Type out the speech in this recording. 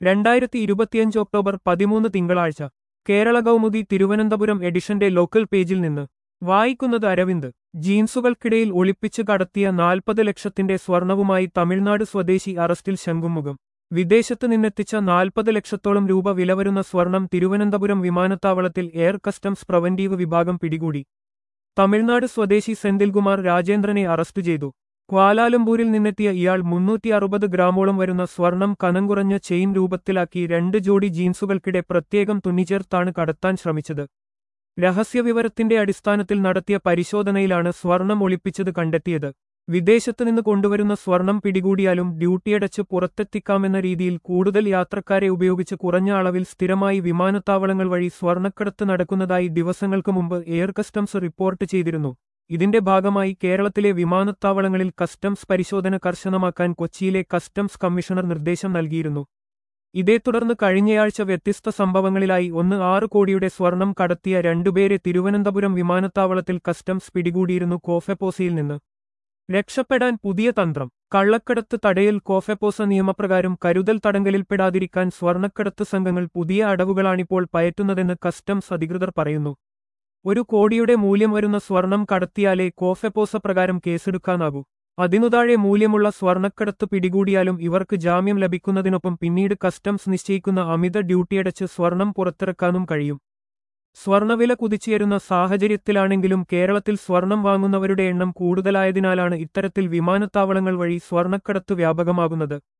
2025 October 13 തിങ്കളാഴ്ച കേരള കൗമുദി തിരുവനന്തപുരം എഡിഷന്റെ local പേജിൽ നിന്ന് വായിക്കുന്നത് അരവിന്ദ്. ജീൻസുകൾക്കിടയിൽ ഒളിപ്പിച്ച് കടത്തിയ 40 ലക്ഷത്തിന്റെ സ്വർണവുമായി തമിഴ്നാട് സ്വദേശി അറസ്റ്റിൽ ശംഖുമുഖം. വിദേശത്ത് നിന്നെത്തിച്ച 40 ലക്ഷത്തോളം രൂപ വില വരുന്ന സ്വർണം തിരുവനന്തപുരം വിമാനത്താവളത്തിൽ എയർ കസ്റ്റംസ് പ്രിവന്റീവ് വിഭാഗം പിടികൂടി. തമിഴ്നാട് സ്വദേശി സെന്തിൽകുമാർ രാജേന്ദ്രനെ അറസ്റ്റ് ചെയ്തു. ക്വാലാലംപൂരിൽ നിന്നെത്തിയ ഇയാൾ 360 ഗ്രാമോളം വരുന്ന സ്വർണം കനം കുറഞ്ഞ ചെയിൻ രൂപത്തിലാക്കി 2 ജോഡി ജീൻസുകൾക്കിടെ പ്രത്യേകം തുന്നിച്ചേർത്താണ് കടത്താൻ ശ്രമിച്ചത്. രഹസ്യവിവരത്തിന്റെ അടിസ്ഥാനത്തിൽ നടത്തിയ പരിശോധനയിലാണ് സ്വർണം ഒളിപ്പിച്ചത് കണ്ടെത്തിയത്. വിദേശത്തുനിന്ന് കൊണ്ടുവരുന്ന സ്വർണം പിടികൂടിയാലും ഡ്യൂട്ടിയടച്ച് പുറത്തെത്തിക്കാമെന്ന രീതിയിൽ കൂടുതൽ യാത്രക്കാരെ ഉപയോഗിച്ച് കുറഞ്ഞ അളവിൽ സ്ഥിരമായി വിമാനത്താവളങ്ങൾ വഴി സ്വർണക്കടത്ത് നടക്കുന്നതായി ദിവസങ്ങൾക്ക് മുമ്പ് എയർ കസ്റ്റംസ് റിപ്പോർട്ട് ചെയ്തിരുന്നു. ഇതിന്റെ ഭാഗമായി കേരളത്തിലെ വിമാനത്താവളങ്ങളിൽ കസ്റ്റംസ് പരിശോധന കർശനമാക്കാൻ കൊച്ചിയിലെ കസ്റ്റംസ് കമ്മീഷണർ നിർദ്ദേശം നൽകിയിരുന്നു. ഇതേ തുടർന്ന് കഴിഞ്ഞയാഴ്ച വ്യത്യസ്ത സംഭവങ്ങളിലായി 6 കോടിയുടെ സ്വർണം കടത്തിയ 2 പേരെ തിരുവനന്തപുരം വിമാനത്താവളത്തിൽ കസ്റ്റംസ് പിടികൂടിയിരുന്നു. കോഫെപ്പോസയിൽ നിന്ന് രക്ഷപ്പെടാൻ പുതിയ തന്ത്രം. കള്ളക്കടത്ത് തടയൽ. കോഫെപ്പോസ നിയമപ്രകാരം കരുതൽ തടങ്കലിൽപ്പെടാതിരിക്കാൻ സ്വർണക്കടത്ത് സംഘങ്ങൾ പുതിയ അടവുകളാണിപ്പോൾ പയറ്റുന്നതെന്ന് കസ്റ്റംസ് അധികൃതർ പറയുന്നു. 1 കോടിയുടെ മൂല്യം വരുന്ന സ്വർണം കടത്തിയാലേ കോഫെപ്പോസ പ്രകാരം കേസെടുക്കാനാകൂ. അതിനുതാഴെ മൂല്യമുള്ള സ്വർണക്കടത്ത് പിടികൂടിയാലും ഇവർക്ക് ജാമ്യം ലഭിക്കുന്നതിനൊപ്പം പിന്നീട് കസ്റ്റംസ് നിശ്ചയിക്കുന്ന അമിത ഡ്യൂട്ടിയടച്ച് സ്വർണം പുറത്തിറക്കാനും കഴിയും. സ്വർണവില കുതിച്ചുയരുന്ന സാഹചര്യത്തിലാണെങ്കിലും കേരളത്തിൽ സ്വർണം വാങ്ങുന്നവരുടെ എണ്ണം കൂടുതലായതിനാലാണ് ഇത്തരത്തിൽ വിമാനത്താവളങ്ങൾ വഴി സ്വർണക്കടത്ത് വ്യാപകമാകുന്നത്.